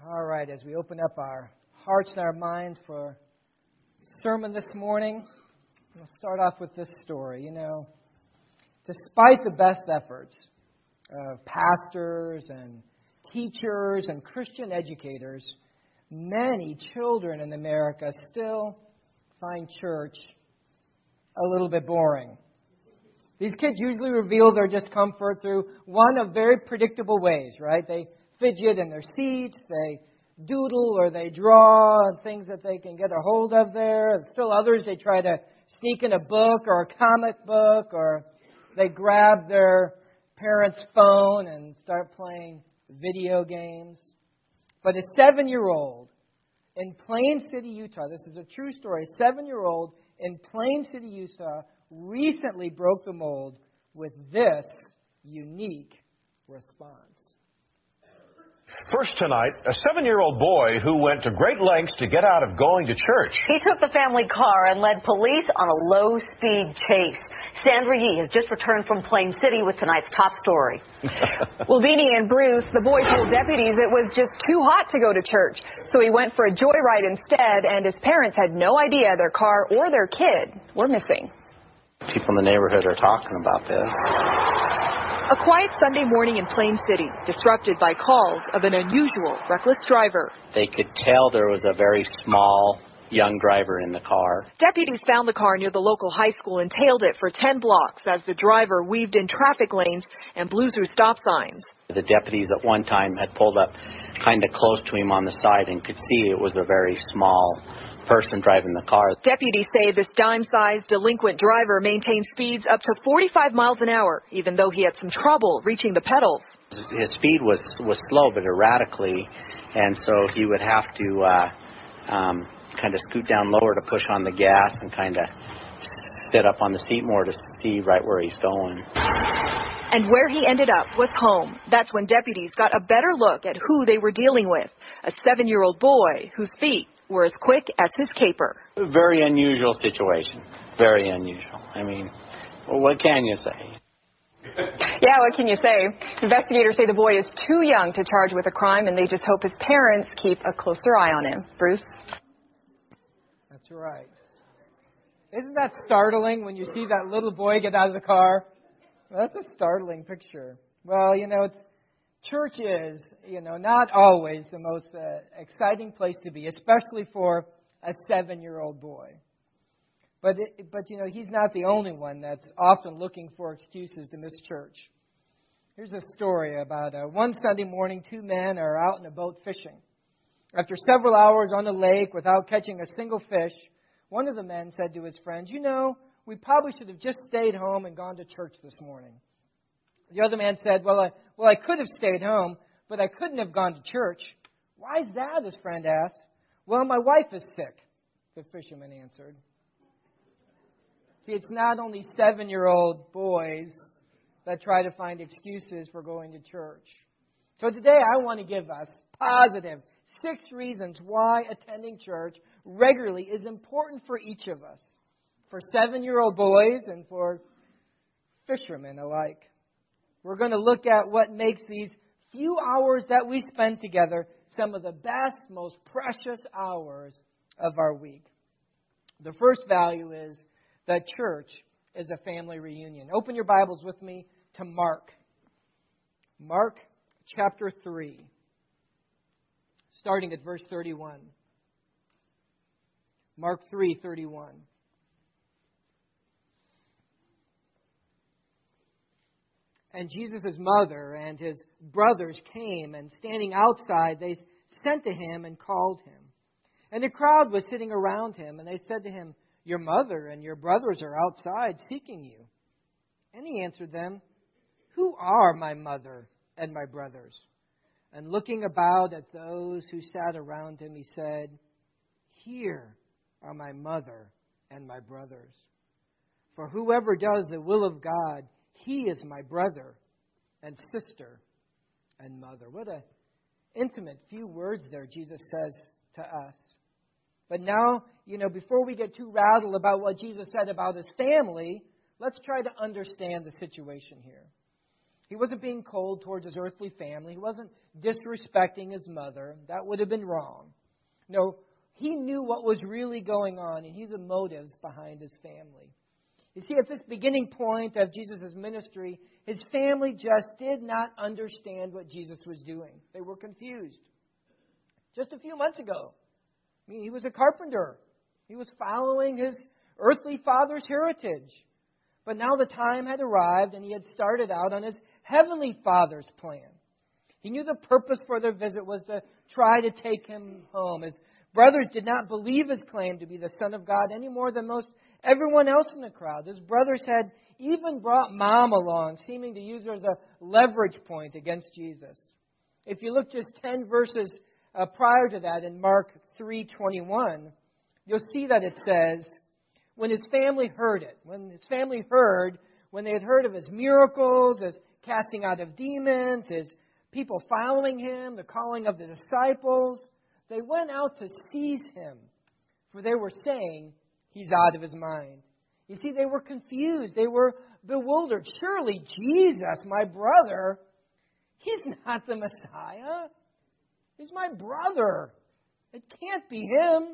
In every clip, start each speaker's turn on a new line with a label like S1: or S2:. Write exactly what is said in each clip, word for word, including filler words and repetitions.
S1: All right, as we open up our hearts and our minds for sermon this morning, we'll start off with this story. You know, despite the best efforts of pastors and teachers and Christian educators, many children in America still find church a little bit boring. These kids usually reveal their discomfort through one of very predictable ways, right? They fidget in their seats, they doodle or they draw things that they can get a hold of there. And still others, they try to sneak in a book or a comic book, or they grab their parents' phone and start playing video games. But a seven-year-old in Plain City, Utah, this is a true story, a seven-year-old in Plain City, Utah, recently broke the mold with this unique response.
S2: First tonight, a seven-year-old boy who went to great lengths to get out of going to church.
S3: He took the family car and led police on a low-speed chase. Sandra Yee has just returned from Plain City with tonight's top story.
S4: Well, Beanie and Bruce, the boy told deputies it was just too hot to go to church, so he went for a joyride instead, and his parents had no idea their car or their kid were missing.
S5: People in the neighborhood are talking about this.
S4: A quiet Sunday morning in Plain City, disrupted by calls of an unusual, reckless driver.
S5: They could tell there was a very small, young driver in the car.
S4: Deputies found the car near the local high school and tailed it for ten blocks as the driver weaved in traffic lanes and blew through stop signs.
S5: The deputies at one time had pulled up kind of close to him on the side and could see it was a very small person driving the car.
S4: Deputies say this dime-sized delinquent driver maintained speeds up to forty-five miles an hour, even though he had some trouble reaching the pedals.
S5: His speed was, was slow but erratically, and so he would have to uh, um, kind of scoot down lower to push on the gas and kind of sit up on the seat more to see right where he's going.
S4: And where he ended up was home. That's when deputies got a better look at who they were dealing with, a seven-year-old boy whose feet were as quick as his caper.
S5: Very unusual situation. Very unusual. I mean, well, what can you say?
S4: Yeah, what can you say? Investigators say the boy is too young to charge with a crime, and they just hope his parents keep a closer eye on him. Bruce?
S1: That's right. Isn't that startling when you see that little boy get out of the car? Well, that's a startling picture. Well, you know, it's church is, you know, not always the most uh, exciting place to be, especially for a seven-year-old boy. But, it, but you know, he's not the only one that's often looking for excuses to miss church. Here's a story about uh, one Sunday morning, two men are out in a boat fishing. After several hours on the lake without catching a single fish, one of the men said to his friends, "You know, we probably should have just stayed home and gone to church this morning." The other man said, well I, well, I could have stayed home, but I couldn't have gone to church. "Why is that?" his friend asked. "Well, my wife is sick," the fisherman answered. See, it's not only seven-year-old boys that try to find excuses for going to church. So today I want to give us positive six reasons why attending church regularly is important for each of us, for seven-year-old boys and for fishermen alike. We're going to look at what makes these few hours that we spend together some of the best, most precious hours of our week. The first value is that church is a family reunion. Open your Bibles with me to Mark. Mark chapter three, starting at verse thirty-one. Mark three thirty-one. "And Jesus' mother and his brothers came, and standing outside, they sent to him and called him. And a crowd was sitting around him, and they said to him, 'Your mother and your brothers are outside seeking you.' And he answered them, 'Who are my mother and my brothers?' And looking about at those who sat around him, he said, 'Here are my mother and my brothers. For whoever does the will of God, he is my brother and sister and mother.'" What an intimate few words there Jesus says to us. But now, you know, before we get too rattled about what Jesus said about his family, let's try to understand the situation here. He wasn't being cold towards his earthly family. He wasn't disrespecting his mother. That would have been wrong. No, he knew what was really going on, and he knew the motives behind his family. You see, at this beginning point of Jesus' ministry, his family just did not understand what Jesus was doing. They were confused. Just a few months ago, I mean, he was a carpenter. He was following his earthly father's heritage. But now the time had arrived, and he had started out on his heavenly Father's plan. He knew the purpose for their visit was to try to take him home. His brothers did not believe his claim to be the Son of God any more than most everyone else in the crowd. His brothers had even brought Mom along, seeming to use her as a leverage point against Jesus. If you look just ten verses uh, prior to that in Mark three twenty-one, you'll see that it says, when his family heard it, when his family heard, when they had heard of his miracles, his casting out of demons, his people following him, the calling of the disciples, they went out to seize him, for they were saying, he's out of his mind. You see, they were confused. They were bewildered. Surely Jesus, my brother, he's not the Messiah. He's my brother. It can't be him.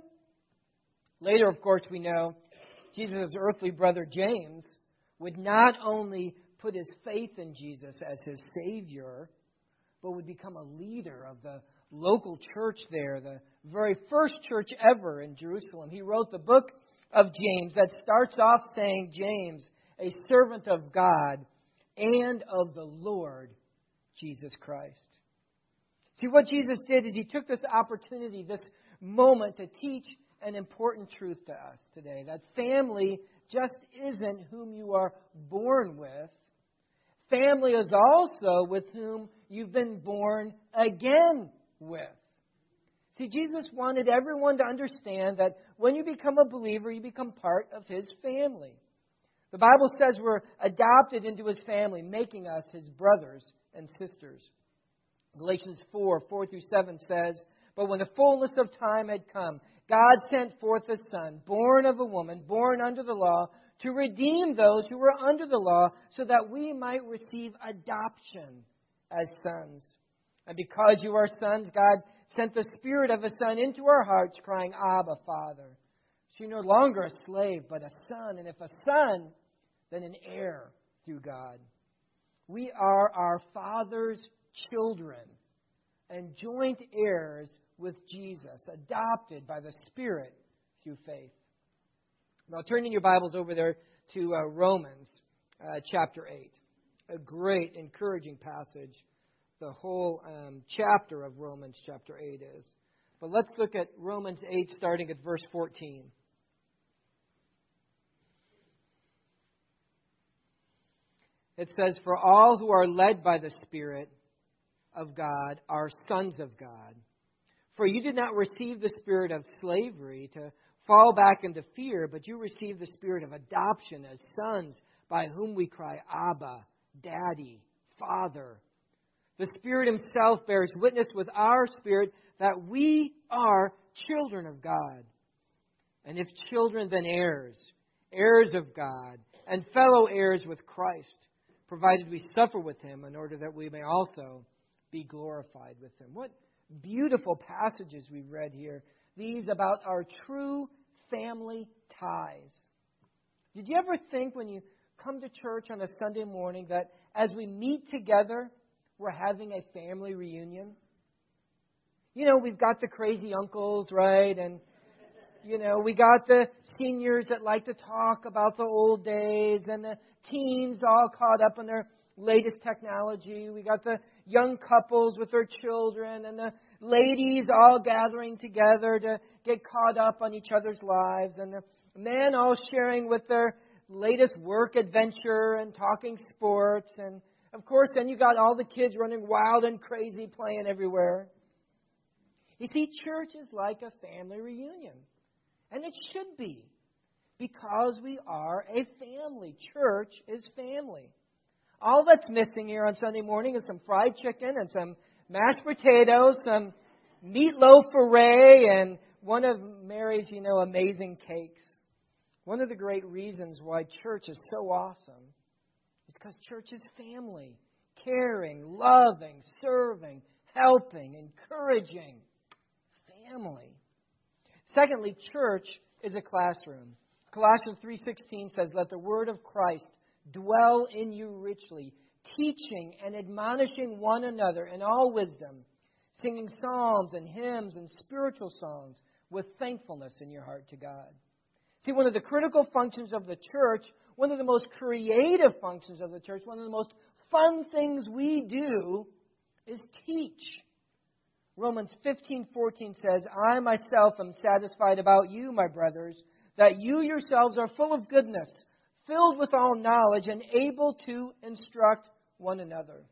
S1: Later, of course, we know Jesus' earthly brother James would not only put his faith in Jesus as his Savior, but would become a leader of the local church there, the very first church ever in Jerusalem. He wrote the book of James that starts off saying, James, a servant of God and of the Lord Jesus Christ. See, what Jesus did is he took this opportunity, this moment, to teach an important truth to us today, that family just isn't whom you are born with. Family is also with whom you've been born again with. See, Jesus wanted everyone to understand that when you become a believer, you become part of his family. The Bible says we're adopted into his family, making us his brothers and sisters. Galatians four, four through seven says, but when the fullness of time had come, God sent forth a Son, born of a woman, born under the law, to redeem those who were under the law, so that we might receive adoption as sons. And because you are sons, God sent the Spirit of a Son into our hearts, crying, Abba, Father. So you're no longer a slave, but a son. And if a son, then an heir through God. We are our Father's children and joint heirs with Jesus, adopted by the Spirit through faith. Now, turning your Bibles over there to uh, Romans uh, chapter eight. A great, encouraging passage. The whole um, chapter of Romans chapter eight is. But let's look at Romans eight, starting at verse fourteen. It says, for all who are led by the Spirit of God are sons of God. For you did not receive the spirit of slavery to fall back into fear, but you received the spirit of adoption as sons, by whom we cry, Abba, Daddy, Father. The Spirit himself bears witness with our spirit that we are children of God. And if children, then heirs, heirs of God, and fellow heirs with Christ, provided we suffer with him in order that we may also be glorified with him. What beautiful passages we've read here. These about our true family ties. Did you ever think when you come to church on a Sunday morning that as we meet together, we're having a family reunion? You know, we've got the crazy uncles, right? And, you know, we got the seniors that like to talk about the old days, and the teens all caught up in their latest technology. We got the young couples with their children, and the ladies all gathering together to get caught up on each other's lives, and the men all sharing with their latest work adventure and talking sports. And of course, then you got all the kids running wild and crazy, playing everywhere. You see, church is like a family reunion. And it should be, because we are a family. Church is family. All that's missing here on Sunday morning is some fried chicken and some mashed potatoes, some meatloaf array, and one of Mary's, you know, amazing cakes. One of the great reasons why church is so awesome is because church is family. caring, loving, serving, helping, encouraging. Family. Secondly, church is a classroom. Colossians three sixteen says, "Let the word of Christ dwell in you richly, teaching and admonishing one another in all wisdom, singing psalms and hymns and spiritual songs with thankfulness in your heart to God." See, one of the critical functions of the church, one of the most creative functions of the church, one of the most fun things we do is teach. Romans fifteen fourteen says, "I myself am satisfied about you, my brothers, that you yourselves are full of goodness, filled with all knowledge, and able to instruct one another."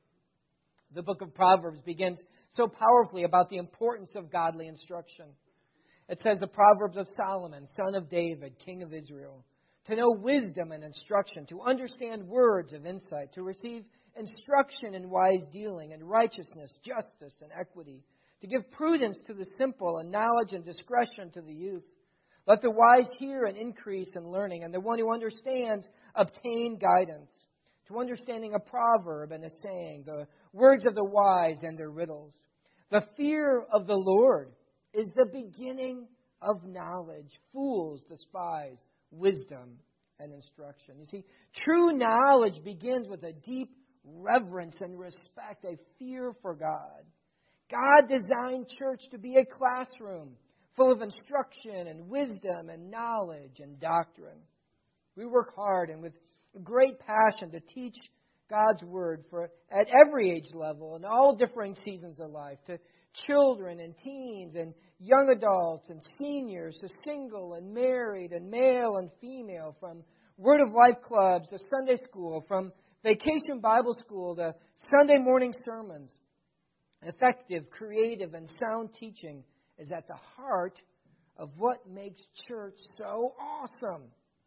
S1: The book of Proverbs begins so powerfully about the importance of godly instruction. It says the Proverbs of Solomon, son of David, king of Israel, to know wisdom and instruction, to understand words of insight, to receive instruction in wise dealing and righteousness, justice, and equity, to give prudence to the simple and knowledge and discretion to the youth. Let the wise hear and increase in learning, and the one who understands obtain guidance. To understanding a proverb and a saying, the words of the wise and their riddles. The fear of the Lord is the beginning of knowledge. Fools despise wisdom and instruction. You see, true knowledge begins with a deep reverence and respect, a fear for God. God designed church to be a classroom full of instruction and wisdom and knowledge and doctrine. We work hard and with great passion to teach God's Word for at every age level and all differing seasons of life, to children and teens and young adults and seniors, to single and married and male and female, from Word of Life clubs to Sunday school, from vacation Bible school to Sunday morning sermons. Effective, creative, and sound teaching is at the heart of what makes church so awesome.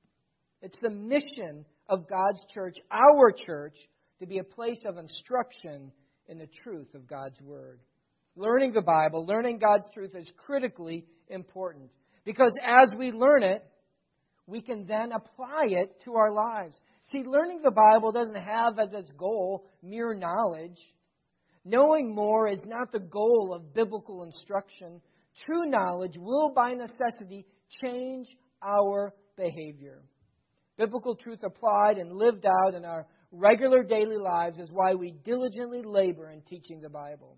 S1: It's the mission of God's church, our church, to be a place of instruction in the truth of God's Word. Learning the Bible, learning God's truth is critically important, because as we learn it, we can then apply it to our lives. See, learning the Bible doesn't have as its goal mere knowledge. Knowing more is not the goal of biblical instruction. True knowledge will, by necessity, change our behavior. Biblical truth applied and lived out in our regular daily lives is why we diligently labor in teaching the Bible.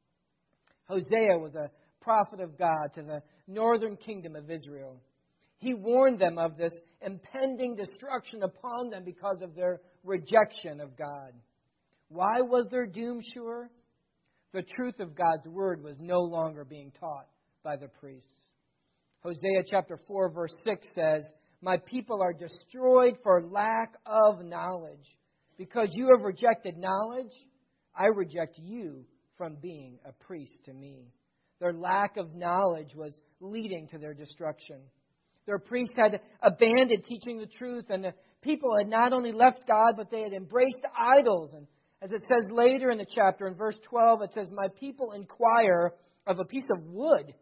S1: Hosea was a prophet of God to the northern kingdom of Israel. He warned them of this impending destruction upon them because of their rejection of God. Why was their doom sure? The truth of God's Word was no longer being taught by the priests. Hosea chapter four verse six says, "My people are destroyed for lack of knowledge. Because you have rejected knowledge, I reject you from being a priest to me." Their lack of knowledge was leading to their destruction. Their priests had abandoned teaching the truth, and the people had not only left God, but they had embraced idols. And as it says later in the chapter, in verse twelve, it says, "My people inquire of a piece of wood,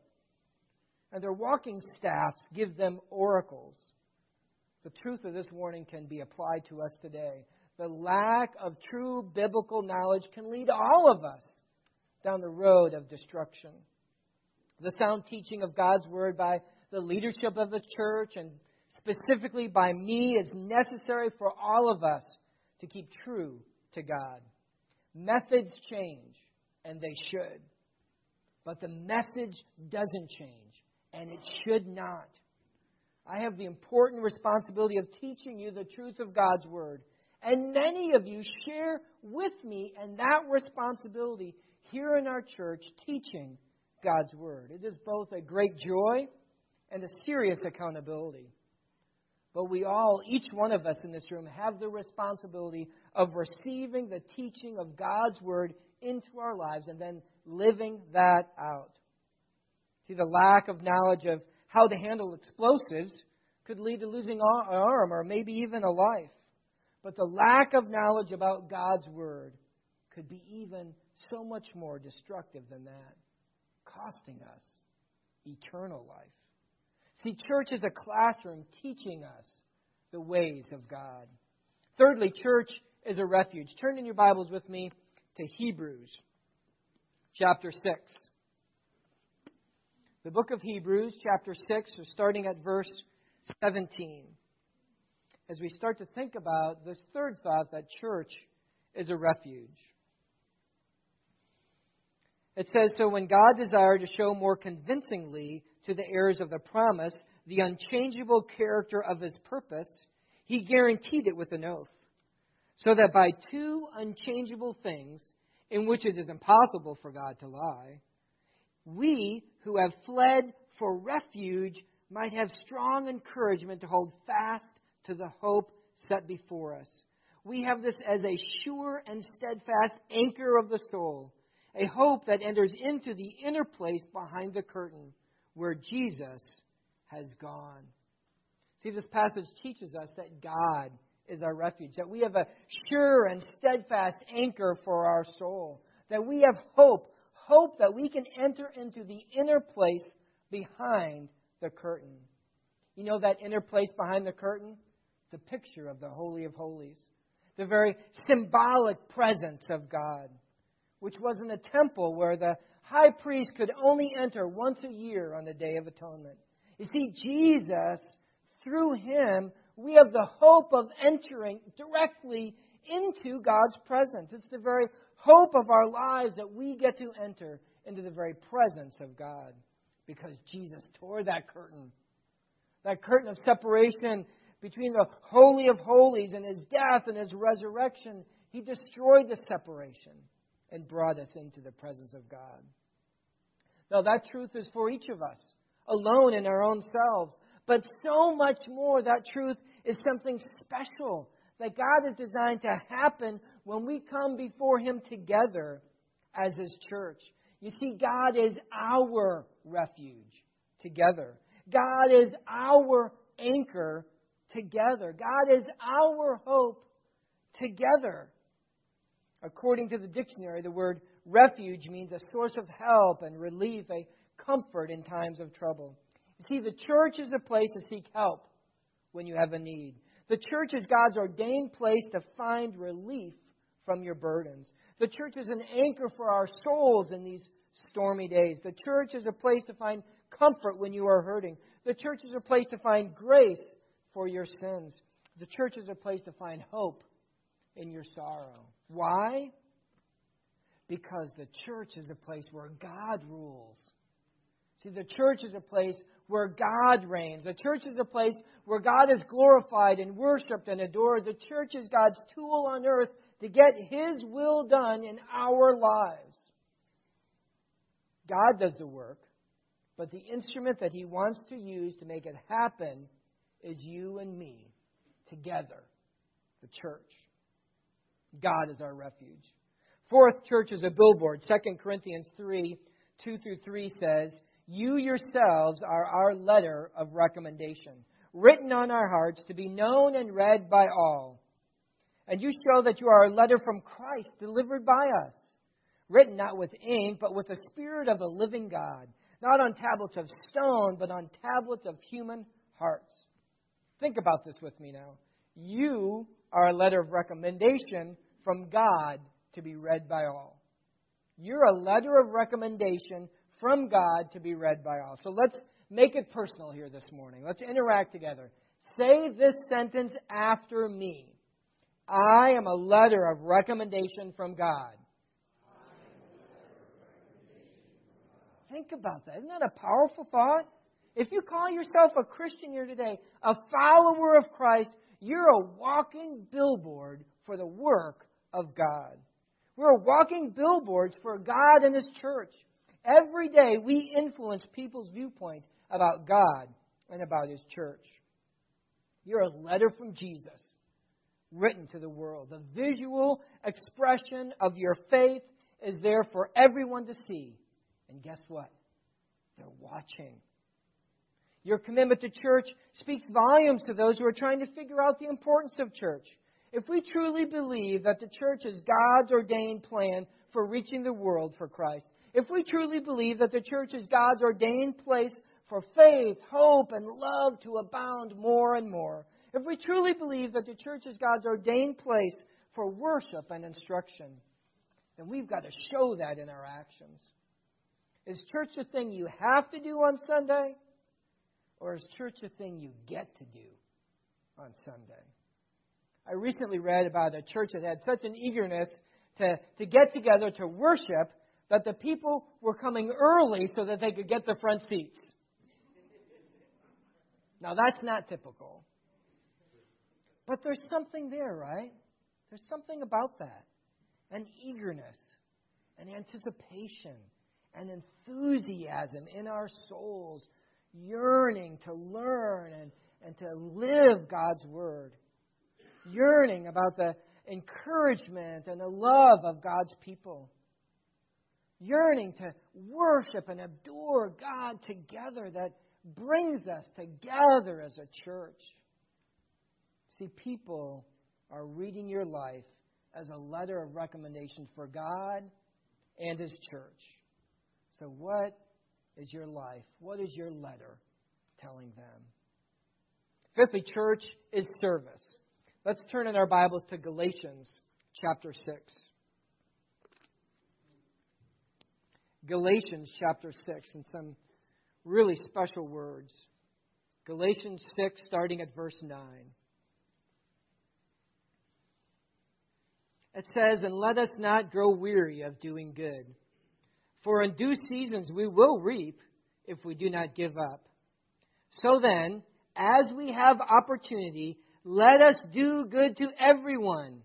S1: and their walking staffs give them oracles." The truth of this warning can be applied to us today. The lack of true biblical knowledge can lead all of us down the road of destruction. The sound teaching of God's Word by the leadership of the church, and specifically by me, is necessary for all of us to keep true to God. Methods change, and they should. But the message doesn't change, and it should not. I have the important responsibility of teaching you the truth of God's Word. And many of you share with me in that responsibility here in our church, teaching God's Word. It is both a great joy and a serious accountability. But we all, each one of us in this room, have the responsibility of receiving the teaching of God's Word into our lives and then living that out. See, the lack of knowledge of how to handle explosives could lead to losing an arm or maybe even a life. But the lack of knowledge about God's Word could be even so much more destructive than that, costing us eternal life. See, church is a classroom teaching us the ways of God. Thirdly, church is a refuge. Turn in your Bibles with me to Hebrews chapter six. The book of Hebrews chapter six, we're starting at verse seventeen. As we start to think about this third thought, that church is a refuge. It says, so when God desired to show more convincingly to the heirs of the promise the unchangeable character of His purpose, He guaranteed it with an oath, so that by two unchangeable things, in which it is impossible for God to lie, we who have fled for refuge might have strong encouragement to hold fast to the hope set before us. We have this as a sure and steadfast anchor of the soul, a hope that enters into the inner place behind the curtain where Jesus has gone. See, this passage teaches us that God is our refuge, that we have a sure and steadfast anchor for our soul, that we have hope, hope that we can enter into the inner place behind the curtain. You know that inner place behind the curtain? It's a picture of the Holy of Holies, the very symbolic presence of God, which was in a temple where the high priest could only enter once a year on the Day of Atonement. You see, Jesus, through Him, we have the hope of entering directly into God's presence. It's the very hope of our lives that we get to enter into the very presence of God, because Jesus tore that curtain, that curtain of separation between the Holy of Holies and His death and His resurrection. He destroyed the separation and brought us into the presence of God. Now, that truth is for each of us, alone in our own selves. But so much more, that truth is something special that God has designed to happen when we come before Him together as His church. You see, God is our refuge together. God is our anchor together. God is our hope together. According to the dictionary, the word refuge means a source of help and relief, a comfort in times of trouble. You see, the church is a place to seek help when you have a need. The church is God's ordained place to find relief from your burdens. The church is an anchor for our souls in these stormy days. The church is a place to find comfort when you are hurting. The church is a place to find grace for your sins. The church is a place to find hope in your sorrow. Why? Because the church is a place where God rules. See, the church is a place where God reigns. The church is a place where God is glorified and worshipped and adored. The church is God's tool on earth to get His will done in our lives. God does the work, but the instrument that He wants to use to make it happen is you and me together, the church. God is our refuge. Fourth, church is a billboard. Second Corinthians three, two through three says, you yourselves are our letter of recommendation, written on our hearts to be known and read by all. And you show that you are a letter from Christ, delivered by us, written not with ink, but with the Spirit of the living God, not on tablets of stone, but on tablets of human hearts. Think about this with me now. You are a letter of recommendation from God to be read by all. You're a letter of recommendation from God to be read by all. So let's make it personal here this morning. Let's interact together. Say this sentence after me. I am a letter of recommendation from God. Think about that. Isn't that a powerful thought? If you call yourself a Christian here today, a follower of Christ, you're a walking billboard for the work of God. We're walking billboards for God and His church. Every day we influence people's viewpoint about God and about His church. You're a letter from Jesus written to the world. The visual expression of your faith is there for everyone to see. And guess what? They're watching. Your commitment to church speaks volumes to those who are trying to figure out the importance of church. If we truly believe that the church is God's ordained plan for reaching the world for Christ, if we truly believe that the church is God's ordained place for faith, hope, and love to abound more and more, if we truly believe that the church is God's ordained place for worship and instruction, then we've got to show that in our actions. Is church a thing you have to do on Sunday? Or is church a thing you get to do on Sunday? I recently read about a church that had such an eagerness to, to get together to worship that the people were coming early so that they could get the front seats. Now, that's not typical. But there's something there, right? There's something about that. An eagerness, an anticipation, an enthusiasm in our souls, yearning to learn and, and to live God's Word. Yearning about the encouragement and the love of God's people. Yearning to worship and adore God together that brings us together as a church. See, people are reading your life as a letter of recommendation for God and His church. So what is your life? What is your letter telling them? Fifthly, church is service. Let's turn in our Bibles to Galatians chapter six. Galatians chapter six, and some really special words. Galatians six, starting at verse nine. It says, "And let us not grow weary of doing good. For in due seasons we will reap if we do not give up. So then, as we have opportunity, let us do good to everyone,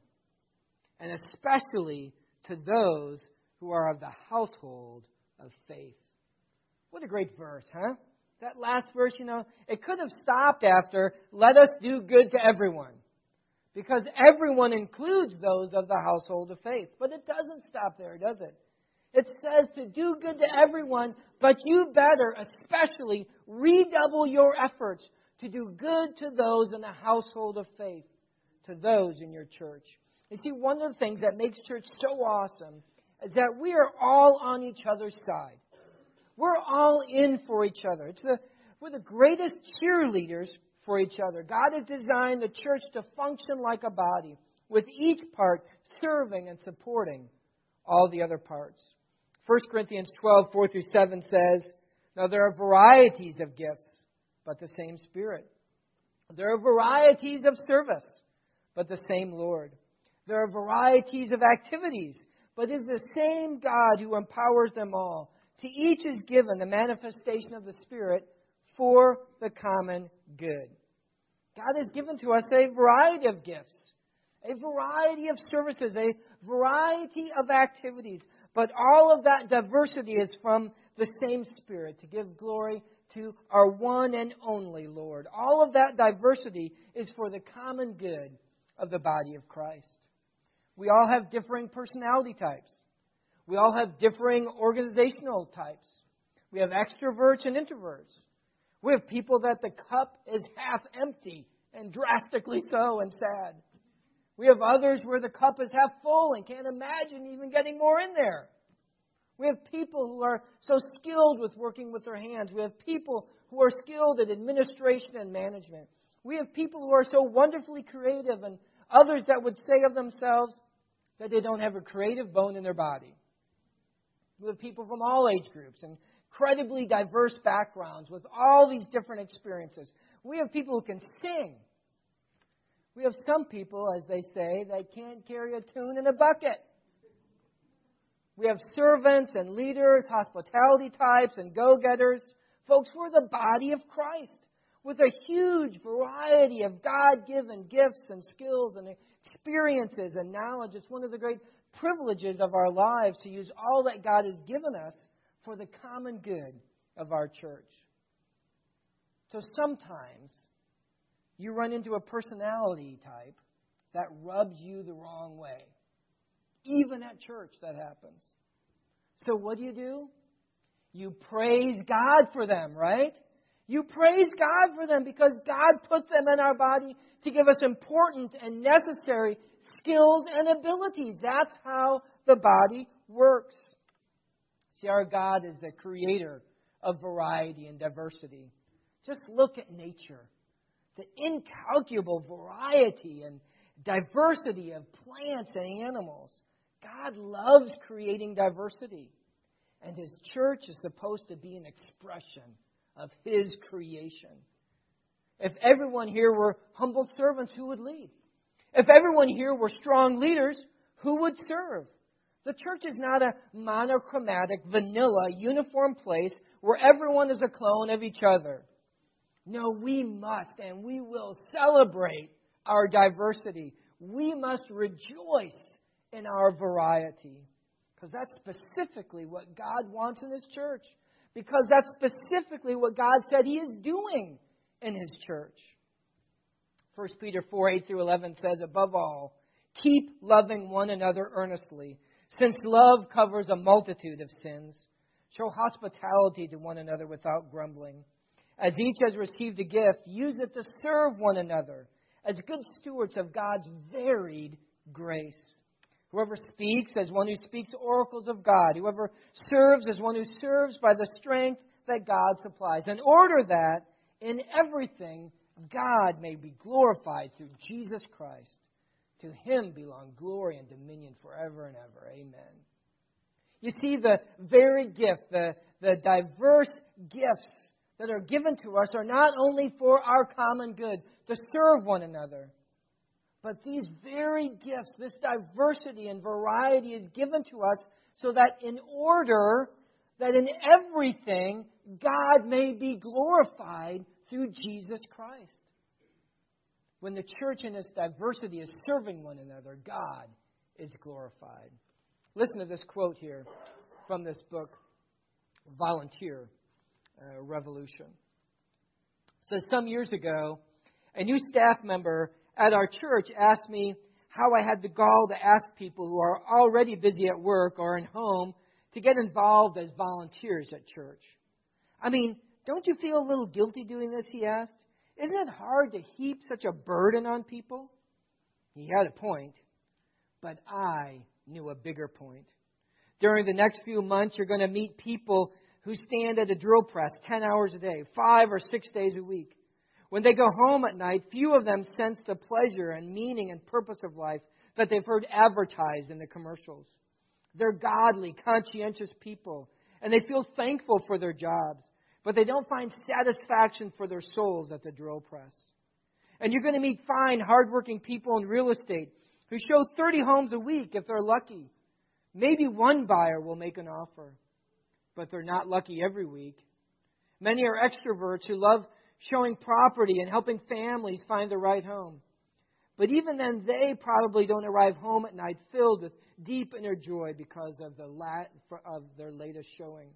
S1: and especially to those who are of the household of faith." What a great verse, huh? That last verse, you know, it could have stopped after, "Let us do good to everyone." Because everyone includes those of the household of faith. But it doesn't stop there, does it? It says to do good to everyone, but you better especially redouble your efforts to do good to those in the household of faith, to those in your church. You see, one of the things that makes church so awesome is that we are all on each other's side. We're all in for each other. It's the, we're the greatest cheerleaders for each other. God has designed the church to function like a body, with each part serving and supporting all the other parts. First Corinthians twelve, four through seven says, "Now there are varieties of gifts, but the same Spirit. There are varieties of service, but the same Lord. There are varieties of activities, but it is the same God who empowers them all. To each is given the manifestation of the Spirit for the common good." God has given to us a variety of gifts, a variety of services, a variety of activities. But all of that diversity is from the same Spirit to give glory to our one and only Lord. All of that diversity is for the common good of the body of Christ. We all have differing personality types. We all have differing organizational types. We have extroverts and introverts. We have people that the cup is half empty, and drastically so, and sad. We have others where the cup is half full and can't imagine even getting more in there. We have people who are so skilled with working with their hands. We have people who are skilled at administration and management. We have people who are so wonderfully creative, and others that would say of themselves that they don't have a creative bone in their body. We have people from all age groups and incredibly diverse backgrounds with all these different experiences. We have people who can sing. We have some people, as they say, that can't carry a tune in a bucket. We have servants and leaders, hospitality types and go-getters. Folks, we're the body of Christ with a huge variety of God-given gifts and skills and experiences and knowledge. It's one of the great privileges of our lives to use all that God has given us for the common good of our church. So sometimes you run into a personality type that rubs you the wrong way. Even at church, that happens. So what do you do? You praise God for them, right? You praise God for them because God puts them in our body to give us important and necessary skills and abilities. That's how the body works. See, our God is the creator of variety and diversity. Just look at nature. The incalculable variety and diversity of plants and animals. God loves creating diversity. And His church is supposed to be an expression of His creation. If everyone here were humble servants, who would lead? If everyone here were strong leaders, who would serve? The church is not a monochromatic, vanilla, uniform place where everyone is a clone of each other. No, we must and we will celebrate our diversity. We must rejoice in our variety. Because that's specifically what God wants in His church. Because that's specifically what God said He is doing in His church. First Peter four, eight through eleven says, above all, keep loving one another earnestly, since love covers a multitude of sins. Show hospitality to one another without grumbling. As each has received a gift, use it to serve one another as good stewards of God's varied grace. Whoever speaks as one who speaks oracles of God. Whoever serves as one who serves by the strength that God supplies. In order that in everything God may be glorified through Jesus Christ. To Him belong glory and dominion forever and ever. Amen. You see, the varied gift, the, the diverse gifts that are given to us are not only for our common good, to serve one another. But these varied gifts, this diversity and variety is given to us so that in order that in everything God may be glorified through Jesus Christ. When the church in its diversity is serving one another, God is glorified. Listen to this quote here from this book, Volunteer uh, Revolution. It says, some years ago, a new staff member at our church asked me how I had the gall to ask people who are already busy at work or in home to get involved as volunteers at church. I mean, don't you feel a little guilty doing this, he asked? Isn't it hard to heap such a burden on people? He had a point, but I knew a bigger point. During the next few months, you're going to meet people who stand at a drill press ten hours a day, five or six days a week. When they go home at night, few of them sense the pleasure and meaning and purpose of life that they've heard advertised in the commercials. They're godly, conscientious people, and they feel thankful for their jobs, but they don't find satisfaction for their souls at the drill press. And you're going to meet fine, hardworking people in real estate who show thirty homes a week if they're lucky. Maybe one buyer will make an offer, but they're not lucky every week. Many are extroverts who love showing property and helping families find the right home. But even then, they probably don't arrive home at night filled with deep inner joy because of the la- of their latest showing.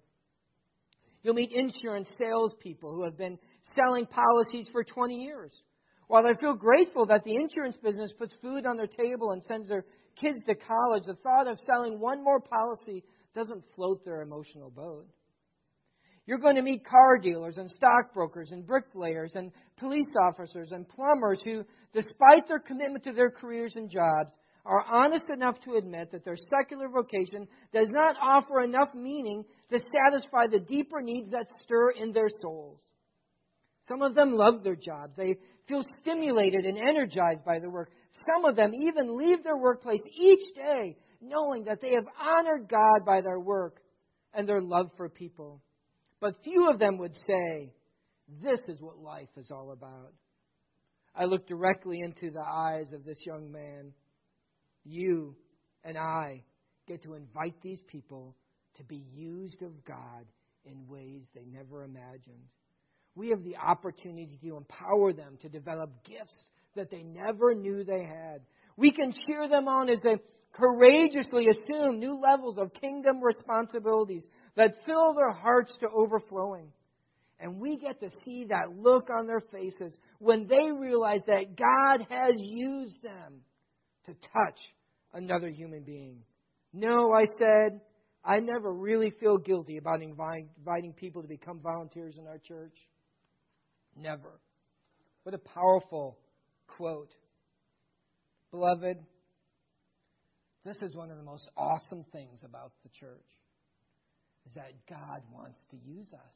S1: You'll meet insurance salespeople who have been selling policies for twenty years. While they feel grateful that the insurance business puts food on their table and sends their kids to college, the thought of selling one more policy doesn't float their emotional boat. You're going to meet car dealers and stockbrokers and bricklayers and police officers and plumbers who, despite their commitment to their careers and jobs, are honest enough to admit that their secular vocation does not offer enough meaning to satisfy the deeper needs that stir in their souls. Some of them love their jobs. They feel stimulated and energized by their work. Some of them even leave their workplace each day knowing that they have honored God by their work and their love for people. But few of them would say, this is what life is all about. I looked directly into the eyes of this young man. You and I get to invite these people to be used of God in ways they never imagined. We have the opportunity to empower them to develop gifts that they never knew they had. We can cheer them on as they courageously assume new levels of kingdom responsibilities that fill their hearts to overflowing. And we get to see that look on their faces when they realize that God has used them to touch another human being. No, I said, I never really feel guilty about inviting people to become volunteers in our church. Never. What a powerful quote. Beloved, this is one of the most awesome things about the church, is that God wants to use us.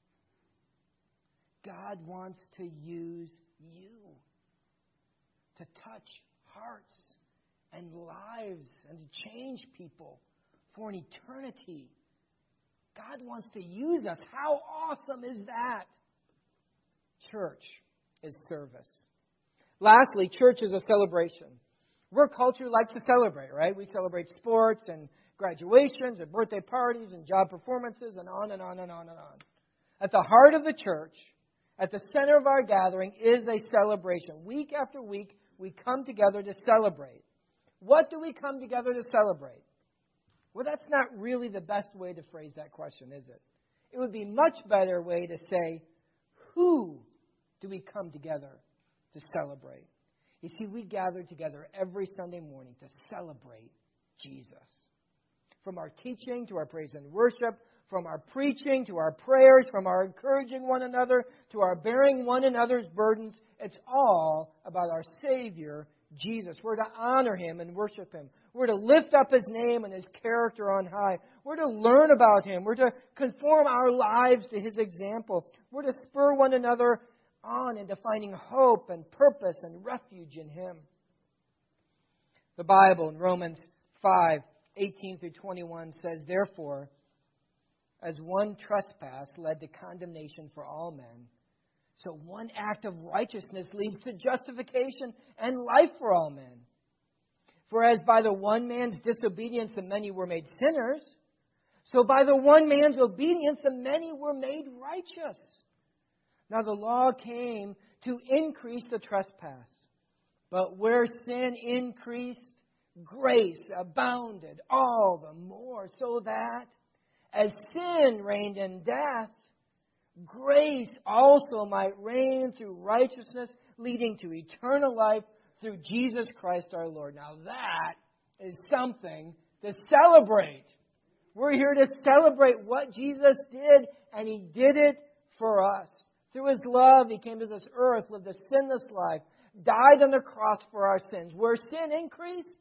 S1: God wants to use you to touch hearts and lives and to change people for an eternity. God wants to use us. How awesome is that? Church is service. Lastly, church is a celebration. We're a culture that likes to celebrate, right? We celebrate sports and graduations and birthday parties and job performances and on and on and on and on. At the heart of the church, at the center of our gathering, is a celebration. Week after week, we come together to celebrate. What do we come together to celebrate? Well, that's not really the best way to phrase that question, is it? It would be a much better way to say, who do we come together to celebrate? You see, we gather together every Sunday morning to celebrate Jesus. From our teaching to our praise and worship, from our preaching to our prayers, from our encouraging one another to our bearing one another's burdens, it's all about our Savior, Jesus. We're to honor Him and worship Him. We're to lift up His name and His character on high. We're to learn about Him. We're to conform our lives to His example. We're to spur one another on into finding hope and purpose and refuge in Him. The Bible in Romans five, eighteen through twenty-one says, therefore, as one trespass led to condemnation for all men, so one act of righteousness leads to justification and life for all men. For as by the one man's disobedience the many were made sinners, so by the one man's obedience the many were made righteous. Now the law came to increase the trespass, but where sin increased, grace abounded all the more, so that as sin reigned in death, grace also might reign through righteousness, leading to eternal life through Jesus Christ our Lord. Now that is something to celebrate. We're here to celebrate what Jesus did, and He did it for us. Through His love, He came to this earth, lived a sinless life, died on the cross for our sins. Where sin increased,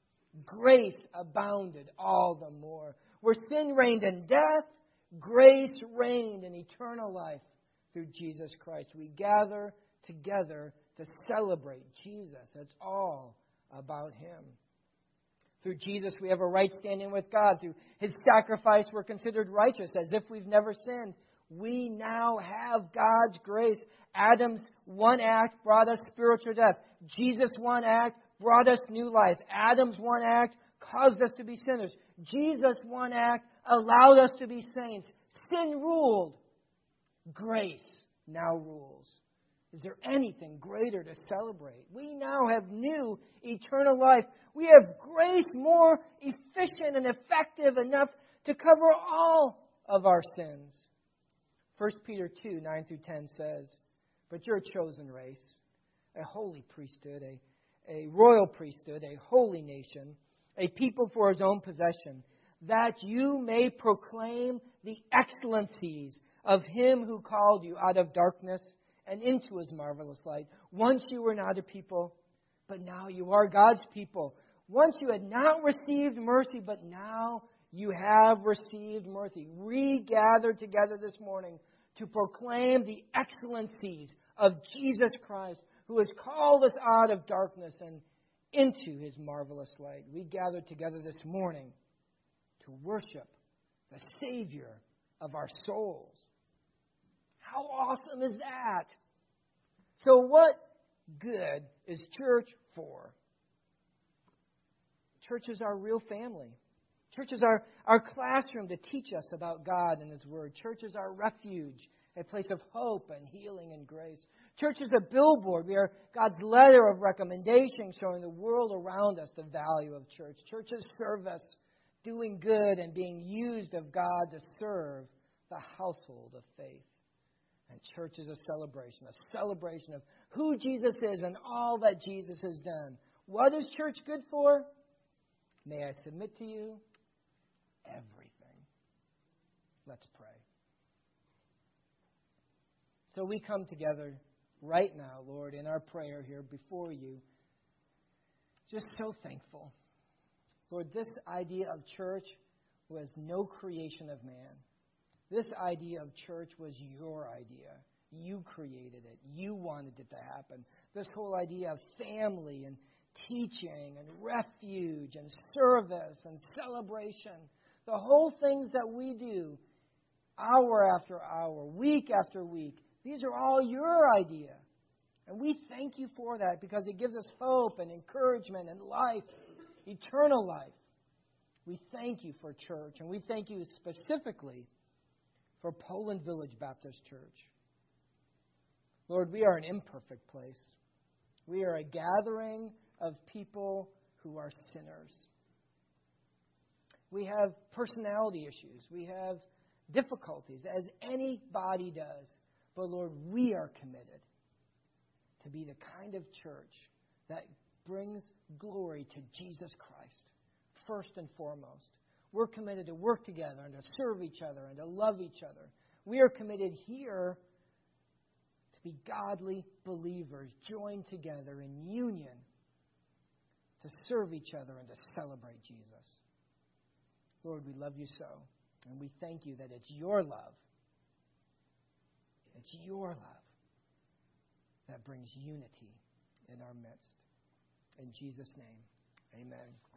S1: grace abounded all the more. Where sin reigned in death, grace reigned in eternal life through Jesus Christ. We gather together to celebrate Jesus. It's all about Him. Through Jesus, we have a right standing with God. Through His sacrifice, we're considered righteous, as if we've never sinned. We now have God's grace. Adam's one act brought us spiritual death. Jesus' one act brought us new life. Adam's one act caused us to be sinners. Jesus' one act allowed us to be saints. Sin ruled. Grace now rules. Is there anything greater to celebrate? We now have new eternal life. We have grace more efficient and effective enough to cover all of our sins. First Peter two, nine through ten says, but you're a chosen race, a holy priesthood, a, a royal priesthood, a holy nation, a people for His own possession, that you may proclaim the excellencies of Him who called you out of darkness and into His marvelous light. Once you were not a people, but now you are God's people. Once you had not received mercy, but now you have received mercy. We gathered together this morning to proclaim the excellencies of Jesus Christ, who has called us out of darkness and into His marvelous light. We gathered together this morning to worship the Savior of our souls. How awesome is that? So what good is church for? Church is our real family. Church is our, our classroom to teach us about God and His Word. Church is our refuge, a place of hope and healing and grace. Church is a billboard. We are God's letter of recommendation showing the world around us the value of church. Church is service, doing good and being used of God to serve the household of faith. And church is a celebration, a celebration of who Jesus is and all that Jesus has done. What is church good for? May I submit to you? Everything. Let's pray. So we come together right now, Lord, in our prayer here before you, just so thankful. Lord, this idea of church was no creation of man. This idea of church was your idea. You created it. You wanted it to happen. This whole idea of family and teaching and refuge and service and celebration. The whole things that we do, hour after hour, week after week, these are all your idea. And we thank you for that because it gives us hope and encouragement and life, eternal life. We thank you for church, and we thank you specifically for Poland Village Baptist Church. Lord, we are an imperfect place. We are a gathering of people who are sinners. We have personality issues. We have difficulties, as any body does. But Lord, we are committed to be the kind of church that brings glory to Jesus Christ, first and foremost. We're committed to work together and to serve each other and to love each other. We are committed here to be godly believers, joined together in union to serve each other and to celebrate Jesus. Lord, we love you so, and we thank you that it's your love, it's your love that brings unity in our midst. In Jesus' name, amen.